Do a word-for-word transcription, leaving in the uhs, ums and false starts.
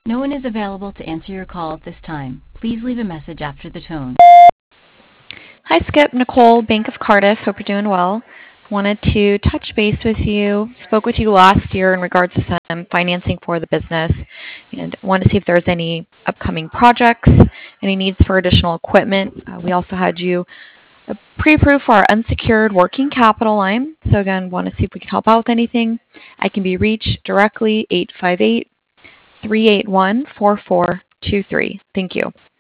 No one is available to answer your call at this time. Please leave a message after the tone. Hi, Skip. Nicole, Bank of Cardiff. Hope you're doing well. Wanted to touch base with you. Spoke with you last year in regards to some financing for the business, and wanted to see if there's any upcoming projects, any needs for additional equipment. Uh, we also had you uh, pre-approved for our unsecured working capital line. So again, want to see if we can help out with anything. I can be reached directly eight five eight, three eight one, four four two three. Thank you.